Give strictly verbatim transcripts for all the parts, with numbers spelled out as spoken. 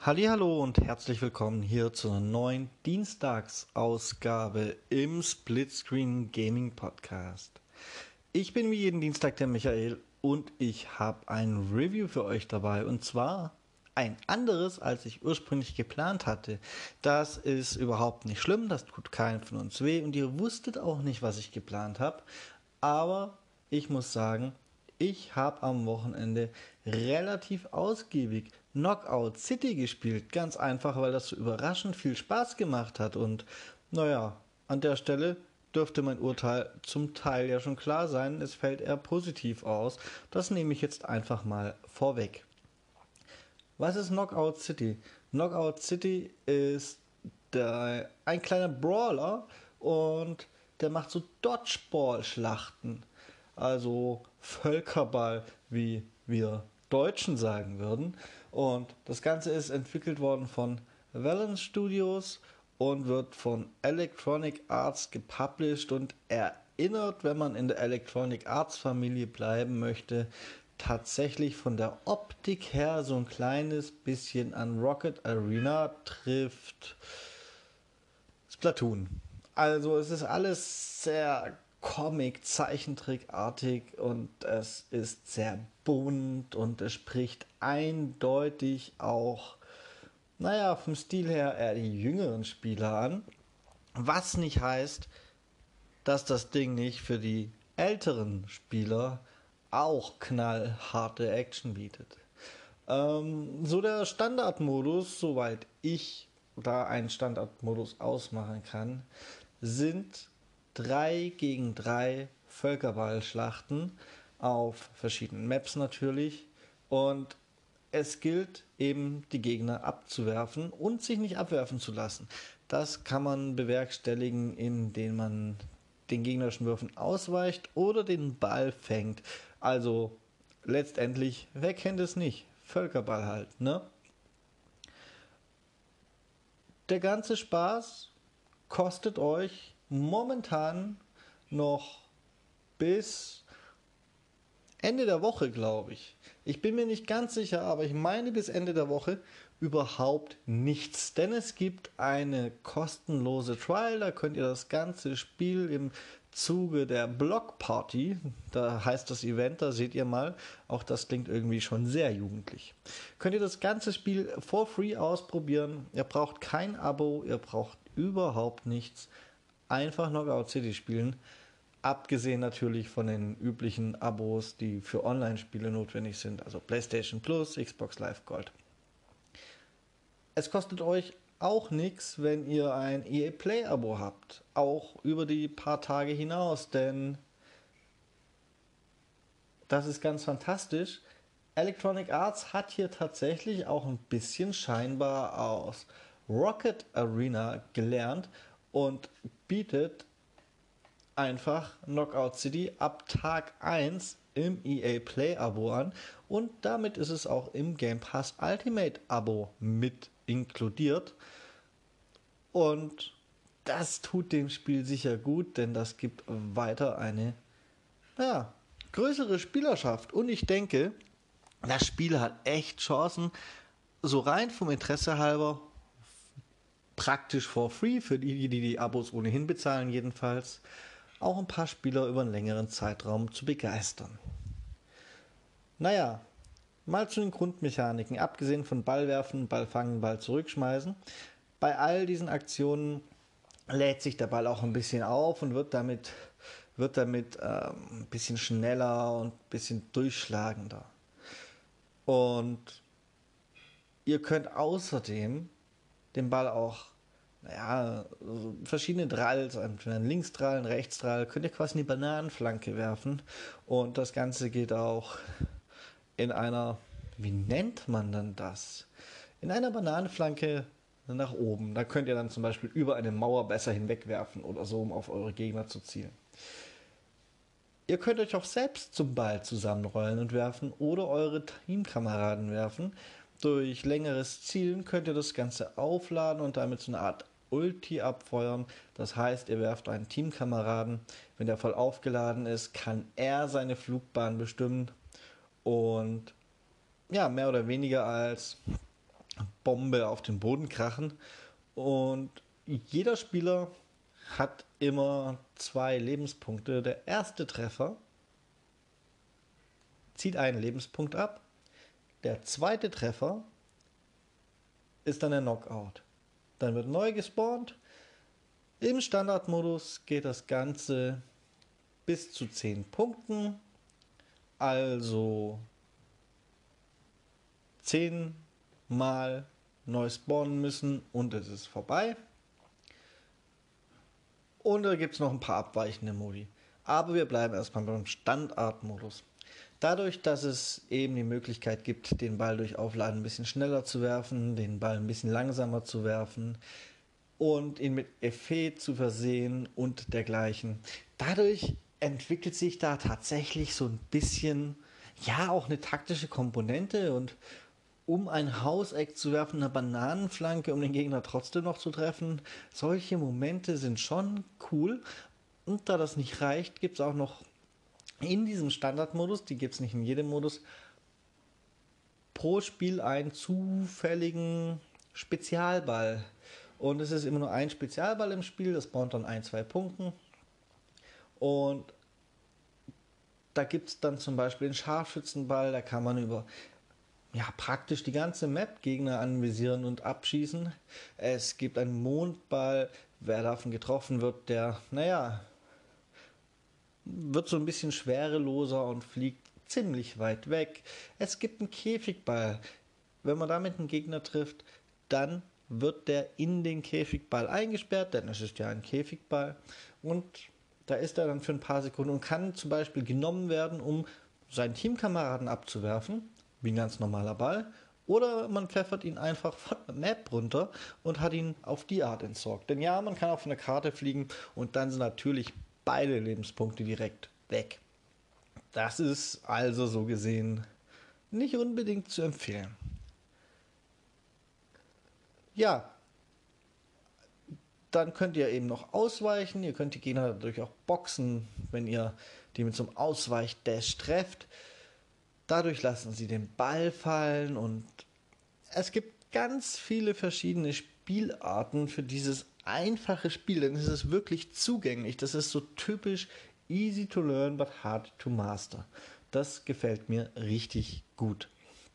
Hallihallo und herzlich willkommen hier zur neuen Dienstagsausgabe im Splitscreen Gaming Podcast. Ich bin wie jeden Dienstag der Michael und ich habe ein Review für euch dabei, und zwar ein anderes, als ich ursprünglich geplant hatte. Das ist überhaupt nicht schlimm, das tut keinem von uns weh und ihr wusstet auch nicht, was ich geplant habe, aber ich muss sagen, ich habe am Wochenende relativ ausgiebig Knockout City gespielt. Ganz einfach, weil das so überraschend viel Spaß gemacht hat. Und naja, an der Stelle dürfte mein Urteil zum Teil ja schon klar sein. Es fällt eher positiv aus. Das nehme ich jetzt einfach mal vorweg. Was ist Knockout City? Knockout City ist der, ein kleiner Brawler und der macht so Dodgeball-Schlachten. Also Völkerball, wie wir Deutschen sagen würden. Und das Ganze ist entwickelt worden von Valence Studios und wird von Electronic Arts gepublished und erinnert, wenn man in der Electronic Arts Familie bleiben möchte, tatsächlich von der Optik her so ein kleines bisschen an Rocket Arena, trifft Splatoon. Also es ist alles sehr Comic-Zeichentrickartig und es ist sehr bunt und es spricht eindeutig auch, naja, vom Stil her eher die jüngeren Spieler an. Was nicht heißt, dass das Ding nicht für die älteren Spieler auch knallharte Action bietet. Ähm, so der Standardmodus, soweit ich da einen Standardmodus ausmachen kann, sind drei gegen drei Völkerballschlachten auf verschiedenen Maps natürlich, und es gilt eben, die Gegner abzuwerfen und sich nicht abwerfen zu lassen. Das kann man bewerkstelligen, indem man den gegnerischen Würfen ausweicht oder den Ball fängt. Also letztendlich, wer kennt es nicht? Völkerball halt, ne? Der ganze Spaß kostet euch momentan noch bis Ende der Woche, glaube ich. Ich bin mir nicht ganz sicher, aber ich meine bis Ende der Woche überhaupt nichts. Denn es gibt eine kostenlose Trial, da könnt ihr das ganze Spiel im Zuge der Block Party, da heißt das Event, da seht ihr mal, auch das klingt irgendwie schon sehr jugendlich. Könnt ihr das ganze Spiel for free ausprobieren. Ihr braucht kein Abo, ihr braucht überhaupt nichts. Einfach Knockout City spielen. Abgesehen natürlich von den üblichen Abos, die für Online-Spiele notwendig sind, also PlayStation Plus, Xbox Live Gold. Es kostet euch auch nichts, wenn ihr ein E A Play Abo habt, auch über die paar Tage hinaus, denn das ist ganz fantastisch. Electronic Arts hat hier tatsächlich auch ein bisschen scheinbar aus Rocket Arena gelernt und bietet einfach Knockout City ab Tag eins im E A Play Abo an, und damit ist es auch im Game Pass Ultimate Abo mit inkludiert, und das tut dem Spiel sicher gut, denn das gibt weiter eine, naja, größere Spielerschaft, und ich denke, das Spiel hat echt Chancen, so rein vom Interesse halber, praktisch for free, für die, die die Abos ohnehin bezahlen jedenfalls, auch ein paar Spieler über einen längeren Zeitraum zu begeistern. Naja, mal zu den Grundmechaniken, abgesehen von Ball werfen, Ball fangen, Ball zurückschmeißen. Bei all diesen Aktionen lädt sich der Ball auch ein bisschen auf und wird damit, wird damit ähm, ein bisschen schneller und ein bisschen durchschlagender. Und ihr könnt außerdem den Ball auch, naja, so verschiedene Dralls, einen Linksdrall, einen Rechtsdrall, könnt ihr quasi in die Bananenflanke werfen. Und das Ganze geht auch in einer, wie nennt man denn das? In einer Bananenflanke nach oben. Da könnt ihr dann zum Beispiel über eine Mauer besser hinwegwerfen oder so, um auf eure Gegner zu zielen. Ihr könnt euch auch selbst zum Ball zusammenrollen und werfen oder eure Teamkameraden werfen. Durch längeres Zielen könnt ihr das Ganze aufladen und damit so eine Art Ulti abfeuern. Das heißt, ihr werft einen Teamkameraden. Wenn der voll aufgeladen ist, kann er seine Flugbahn bestimmen und ja, mehr oder weniger als Bombe auf den Boden krachen. Und jeder Spieler hat immer zwei Lebenspunkte. Der erste Treffer zieht einen Lebenspunkt ab. Der zweite Treffer ist dann der Knockout. Dann wird neu gespawnt. Im Standardmodus geht das Ganze bis zu zehn Punkten. Also zehn Mal neu spawnen müssen und es ist vorbei. Und da gibt es noch ein paar abweichende Modi. Aber wir bleiben erstmal beim Standardmodus. Dadurch, dass es eben die Möglichkeit gibt, den Ball durch Aufladen ein bisschen schneller zu werfen, den Ball ein bisschen langsamer zu werfen und ihn mit Effet zu versehen und dergleichen. Dadurch entwickelt sich da tatsächlich so ein bisschen, ja, auch eine taktische Komponente, und um ein Hauseck zu werfen, eine Bananenflanke, um den Gegner trotzdem noch zu treffen. Solche Momente sind schon cool. Und da das nicht reicht, gibt es auch noch in diesem Standardmodus, die gibt es nicht in jedem Modus, pro Spiel einen zufälligen Spezialball. Und es ist immer nur ein Spezialball im Spiel, das spawnt dann ein, zwei Punkten. Und da gibt es dann zum Beispiel den Scharfschützenball, da kann man über ja, praktisch die ganze Map Gegner anvisieren und abschießen. Es gibt einen Mondball, wer davon getroffen wird, der, naja, wird so ein bisschen schwereloser und fliegt ziemlich weit weg. Es gibt einen Käfigball. Wenn man damit einen Gegner trifft, dann wird der in den Käfigball eingesperrt, denn es ist ja ein Käfigball. Und da ist er dann für ein paar Sekunden und kann zum Beispiel genommen werden, um seinen Teamkameraden abzuwerfen, wie ein ganz normaler Ball. Oder man pfeffert ihn einfach von der Map runter und hat ihn auf die Art entsorgt. Denn ja, man kann auch von der Karte fliegen und dann sind natürlich beide Lebenspunkte direkt weg. Das ist also so gesehen nicht unbedingt zu empfehlen. Ja, dann könnt ihr eben noch ausweichen. Ihr könnt die Gegner dadurch auch boxen, wenn ihr die mit so einem Ausweich-Dash trefft. Dadurch lassen sie den Ball fallen und es gibt ganz viele verschiedene Spielarten für dieses einfache Spiel, denn es ist wirklich zugänglich. Das ist so typisch easy to learn but hard to master. Das gefällt mir richtig gut.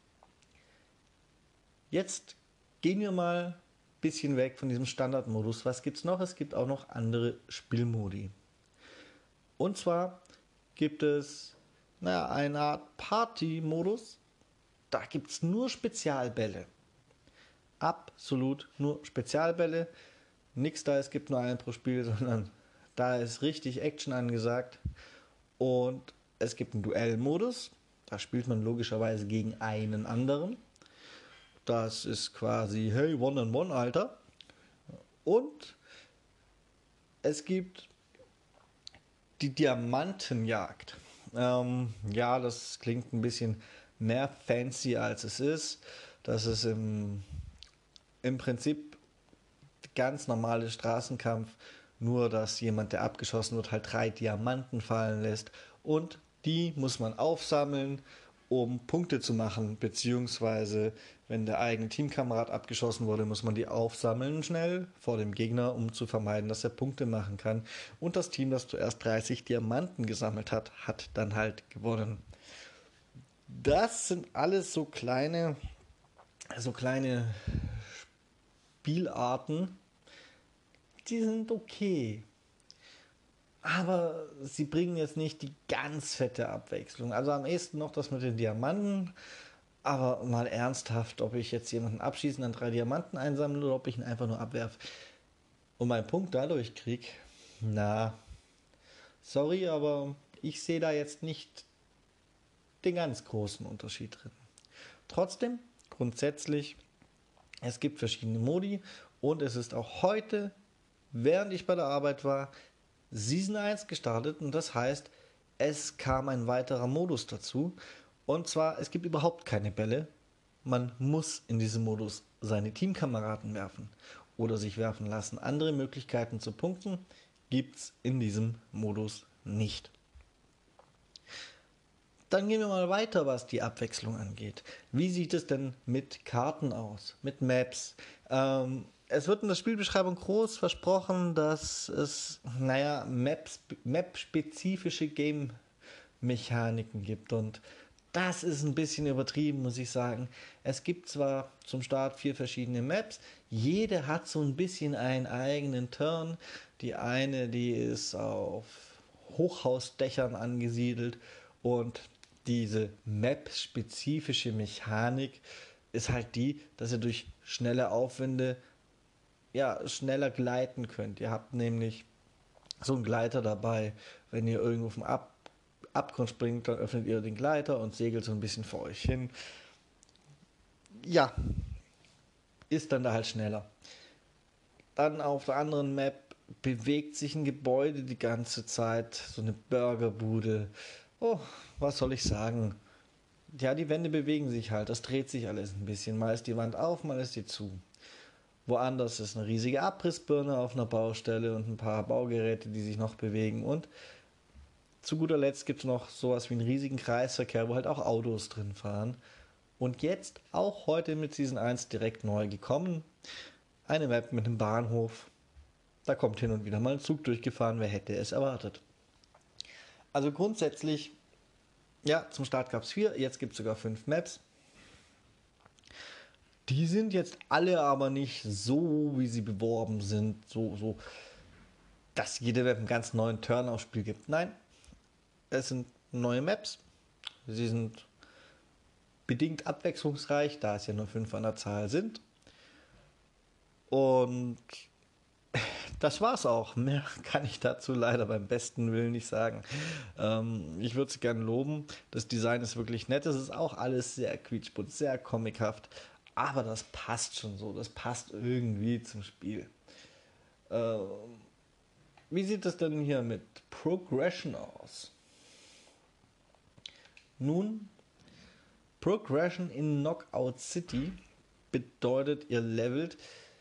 Jetzt gehen wir mal ein bisschen weg von diesem Standardmodus. Was gibt es noch? Es gibt auch noch andere Spielmodi. Und zwar gibt es naja, eine Art Party-Modus. Da gibt es nur Spezialbälle. Absolut nur Spezialbälle. Nix da, es gibt nur einen pro Spiel, sondern da ist richtig Action angesagt. Und es gibt einen Duellmodus. Da spielt man logischerweise gegen einen anderen. Das ist quasi, hey, one on one, Alter. Und es gibt die Diamantenjagd. Ähm, ja, das klingt ein bisschen mehr fancy als es ist. Das ist im, im Prinzip ganz normale Straßenkampf, nur dass jemand, der abgeschossen wird, halt drei Diamanten fallen lässt und die muss man aufsammeln, um Punkte zu machen, beziehungsweise wenn der eigene Teamkamerad abgeschossen wurde, muss man die aufsammeln schnell vor dem Gegner, um zu vermeiden, dass er Punkte machen kann. Und das Team, das zuerst dreißig Diamanten gesammelt hat, hat dann halt gewonnen. Das sind alles so kleine, so kleine Spielarten, die sind okay. Aber sie bringen jetzt nicht die ganz fette Abwechslung. Also am ehesten noch das mit den Diamanten. Aber mal ernsthaft, ob ich jetzt jemanden abschießen, dann drei Diamanten einsammle oder ob ich ihn einfach nur abwerfe und meinen Punkt dadurch kriege, na, sorry, aber ich sehe da jetzt nicht den ganz großen Unterschied drin. Trotzdem, grundsätzlich, es gibt verschiedene Modi und es ist auch heute, während ich bei der Arbeit war, Season eins gestartet und das heißt, es kam ein weiterer Modus dazu. Und zwar, es gibt überhaupt keine Bälle. Man muss in diesem Modus seine Teamkameraden werfen oder sich werfen lassen. Andere Möglichkeiten zu punkten gibt es in diesem Modus nicht. Dann gehen wir mal weiter, was die Abwechslung angeht. Wie sieht es denn mit Karten aus, mit Maps? Ähm, es wird in der Spielbeschreibung groß versprochen, dass es, naja, Maps, Map-spezifische Game-Mechaniken gibt. Und das ist ein bisschen übertrieben, muss ich sagen. Es gibt zwar zum Start vier verschiedene Maps, jede hat so ein bisschen einen eigenen Turn. Die eine, die ist auf Hochhausdächern angesiedelt und diese Map-spezifische Mechanik ist halt die, dass ihr durch schnelle Aufwinde ja, schneller gleiten könnt. Ihr habt nämlich so einen Gleiter dabei. Wenn ihr irgendwo auf dem Ab Abgrund springt, dann öffnet ihr den Gleiter und segelt so ein bisschen vor euch hin. Ja, ist dann da halt schneller. Dann auf der anderen Map bewegt sich ein Gebäude die ganze Zeit, so eine Burgerbude. Oh, was soll ich sagen? Ja, die Wände bewegen sich halt, das dreht sich alles ein bisschen. Mal ist die Wand auf, mal ist sie zu. Woanders ist eine riesige Abrissbirne auf einer Baustelle und ein paar Baugeräte, die sich noch bewegen. Und zu guter Letzt gibt es noch sowas wie einen riesigen Kreisverkehr, wo halt auch Autos drin fahren. Und jetzt, auch heute mit Season eins direkt neu gekommen, eine Map mit einem Bahnhof. Da kommt hin und wieder mal ein Zug durchgefahren, wer hätte es erwartet. Also grundsätzlich, ja, zum Start gab es vier, jetzt gibt es sogar fünf Maps. Die sind jetzt alle aber nicht so, wie sie beworben sind, so, so, dass jede Map einen ganz neuen Turn aufs Spiel gibt. Nein, es sind neue Maps. Sie sind bedingt abwechslungsreich, da es ja nur fünf an der Zahl sind. Und das war's auch. Mehr kann ich dazu leider beim besten Willen nicht sagen. Ähm, ich würde es gerne loben. Das Design ist wirklich nett. Es ist auch alles sehr quietschbunt, sehr comichaft. Aber das passt schon so. Das passt irgendwie zum Spiel. Ähm, wie sieht es denn hier mit Progression aus? Nun, Progression in Knockout City bedeutet, ihr levelt,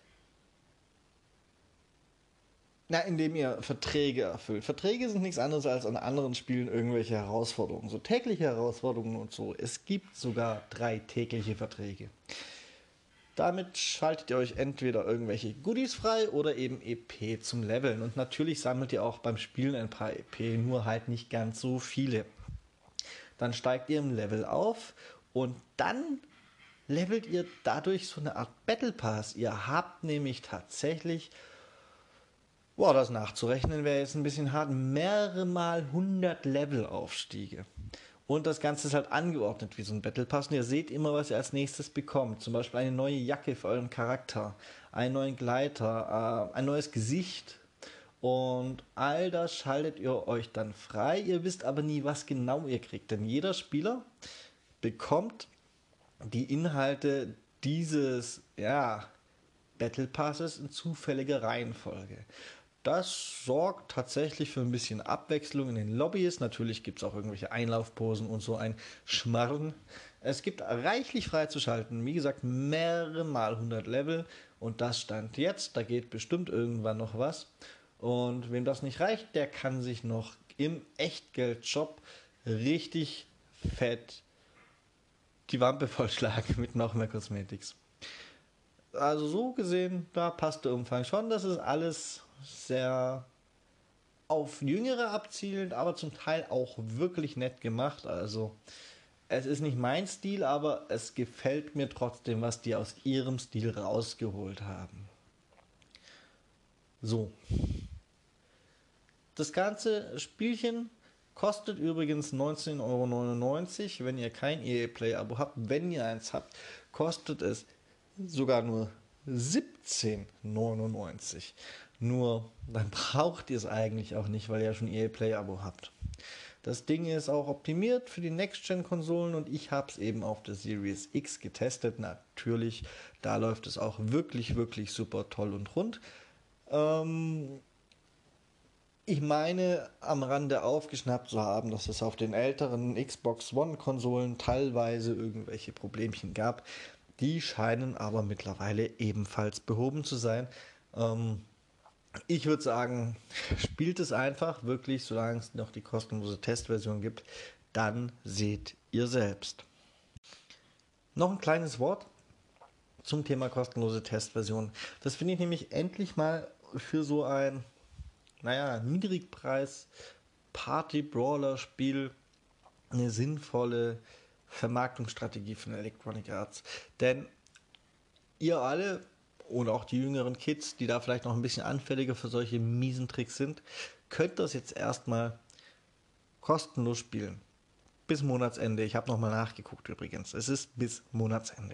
na, indem ihr Verträge erfüllt. Verträge sind nichts anderes als an anderen Spielen irgendwelche Herausforderungen, so tägliche Herausforderungen und so. Es gibt sogar drei tägliche Verträge. Damit schaltet ihr euch entweder irgendwelche Goodies frei oder eben E P zum Leveln. Und natürlich sammelt ihr auch beim Spielen ein paar E P, nur halt nicht ganz so viele. Dann steigt ihr im Level auf und dann levelt ihr dadurch so eine Art Battle Pass. Ihr habt nämlich tatsächlich, boah, das nachzurechnen wäre jetzt ein bisschen hart, mehrere Mal hundert Levelaufstiege. Und das Ganze ist halt angeordnet wie so ein Battle Pass. Und ihr seht immer, was ihr als nächstes bekommt. Zum Beispiel eine neue Jacke für euren Charakter, einen neuen Gleiter, äh, ein neues Gesicht. Und all das schaltet ihr euch dann frei. Ihr wisst aber nie, was genau ihr kriegt. Denn jeder Spieler bekommt die Inhalte dieses, ja, Battle Passes in zufälliger Reihenfolge. Das sorgt tatsächlich für ein bisschen Abwechslung in den Lobbys. Natürlich gibt es auch irgendwelche Einlaufposen und so ein Schmarrn. Es gibt reichlich freizuschalten. Wie gesagt, mehrere Mal hundert Level. Und das stand jetzt. Da geht bestimmt irgendwann noch was. Und wem das nicht reicht, der kann sich noch im Echtgeld-Shop richtig fett die Wampe vollschlagen mit noch mehr Cosmetics. Also so gesehen, da passt der Umfang schon. Das ist alles sehr auf Jüngere abzielend, aber zum Teil auch wirklich nett gemacht. Also es ist nicht mein Stil, aber es gefällt mir trotzdem, was die aus ihrem Stil rausgeholt haben. So. Das ganze Spielchen kostet übrigens neunzehn Euro neunundneunzig, wenn ihr kein E A Play Abo habt. Wenn ihr eins habt, kostet es sogar nur siebzehn Euro neunundneunzig. Nur, dann braucht ihr es eigentlich auch nicht, weil ihr ja schon E A Play Abo habt. Das Ding ist auch optimiert für die Next-Gen-Konsolen und ich habe es eben auf der Series X getestet. Natürlich, da läuft es auch wirklich, wirklich super toll und rund. Ähm, ich meine, am Rande aufgeschnappt zu haben, dass es auf den älteren Xbox One-Konsolen teilweise irgendwelche Problemchen gab. Die scheinen aber mittlerweile ebenfalls behoben zu sein. Ähm, ich würde sagen, spielt es einfach wirklich, solange es noch die kostenlose Testversion gibt. dann seht ihr selbst. Noch ein kleines Wort zum Thema kostenlose Testversion. Das finde ich nämlich endlich mal für so ein, naja, Niedrigpreis Party-Brawler-Spiel eine sinnvolle Vermarktungsstrategie von Electronic Arts. Denn ihr alle und auch die jüngeren Kids, die da vielleicht noch ein bisschen anfälliger für solche miesen Tricks sind, könnt das jetzt erstmal kostenlos spielen. Bis Monatsende. Ich habe nochmal nachgeguckt übrigens. Es ist bis Monatsende.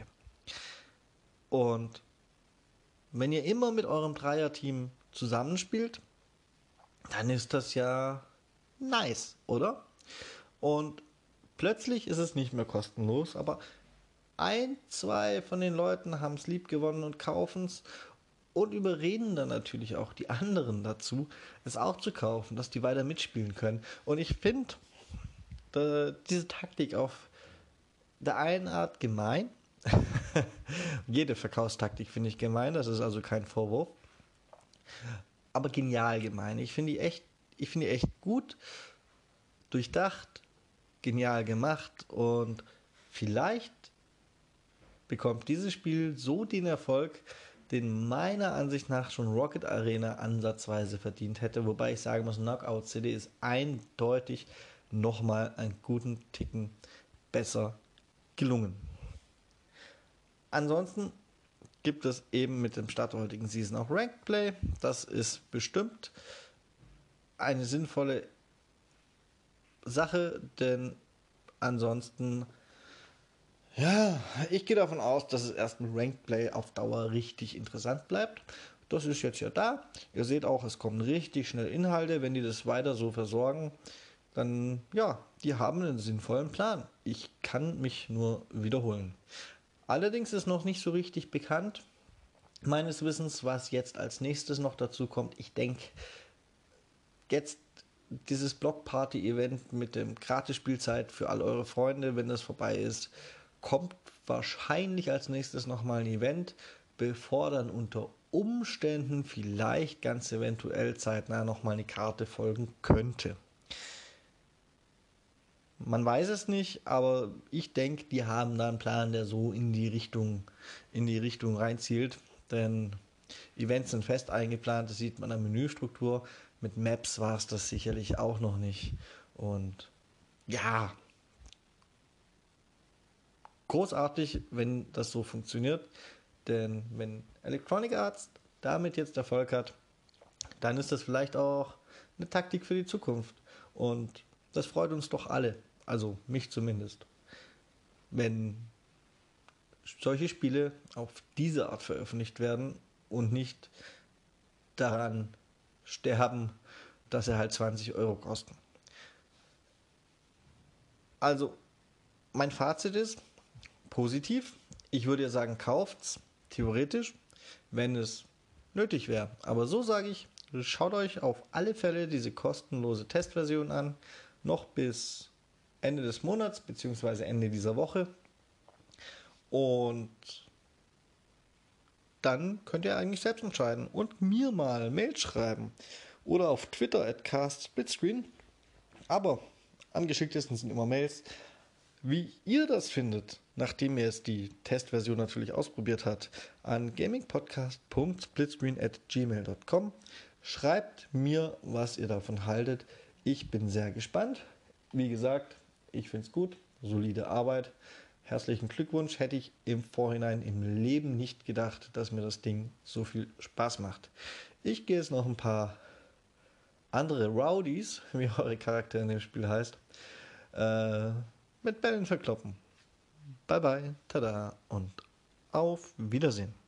Und wenn ihr immer mit eurem Dreierteam zusammenspielt, dann ist das ja nice, oder? Und plötzlich ist es nicht mehr kostenlos, aber ein, zwei von den Leuten haben es lieb gewonnen und kaufen es und überreden dann natürlich auch die anderen dazu, es auch zu kaufen, dass die weiter mitspielen können. Und ich finde diese Taktik auf der einen Art gemein. Jede Verkaufstaktik finde ich gemein, das ist also kein Vorwurf. Aber genial gemein. Ich finde die echt, ich finde die echt gut, durchdacht, genial gemacht und vielleicht bekommt dieses Spiel so den Erfolg, den meiner Ansicht nach schon Rocket Arena ansatzweise verdient hätte, wobei ich sagen muss, Knockout City ist eindeutig nochmal einen guten Ticken besser gelungen. Ansonsten gibt es eben mit dem Start der heutigen Season auch Ranked Play. Das ist bestimmt eine sinnvolle Sache, denn ansonsten, ja, ich gehe davon aus, dass es erst mit Ranked Play auf Dauer richtig interessant bleibt. Das ist jetzt ja da. Ihr seht auch, es kommen richtig schnell Inhalte. Wenn die das weiter so versorgen, dann, ja, die haben einen sinnvollen Plan. Ich kann mich nur wiederholen. Allerdings ist noch nicht so richtig bekannt, meines Wissens, was jetzt als nächstes noch dazu kommt. Ich denke, jetzt dieses Block-Party-Event mit dem Gratis-Spielzeit für all eure Freunde, wenn das vorbei ist, kommt wahrscheinlich als nächstes nochmal ein Event, bevor dann unter Umständen vielleicht ganz eventuell zeitnah nochmal eine Karte folgen könnte. Man weiß es nicht, aber ich denke, die haben da einen Plan, der so in die Richtung, in die Richtung reinzielt. Denn Events sind fest eingeplant, das sieht man an der Menüstruktur. Mit Maps war es das sicherlich auch noch nicht. Und ja, großartig, wenn das so funktioniert. Denn wenn Electronic Arts damit jetzt Erfolg hat, dann ist das vielleicht auch eine Taktik für die Zukunft. Und das freut uns doch alle. Also mich zumindest. Wenn solche Spiele auf diese Art veröffentlicht werden und nicht daran sterben, dass sie halt zwanzig Euro kosten. Also, mein Fazit ist positiv. Ich würde ja sagen, kauft's, theoretisch, wenn es nötig wäre. Aber so sage ich, schaut euch auf alle Fälle diese kostenlose Testversion an, noch bis Ende des Monats bzw. Ende dieser Woche. Und dann könnt ihr eigentlich selbst entscheiden und mir mal Mail schreiben oder auf Twitter at castsplitscreen. Aber am geschicktesten sind immer Mails. Wie ihr das findet, nachdem ihr es die Testversion natürlich ausprobiert habt, an gamingpodcast punkt splitscreen at gmail punkt com. Schreibt mir, was ihr davon haltet. Ich bin sehr gespannt. Wie gesagt, ich finde es gut, solide Arbeit. Herzlichen Glückwunsch, hätte ich im Vorhinein im Leben nicht gedacht, dass mir das Ding so viel Spaß macht. Ich gehe jetzt noch ein paar andere Rowdies, wie eure Charakter in dem Spiel heißt, äh, mit Bällen verkloppen. Bye bye, tada und auf Wiedersehen.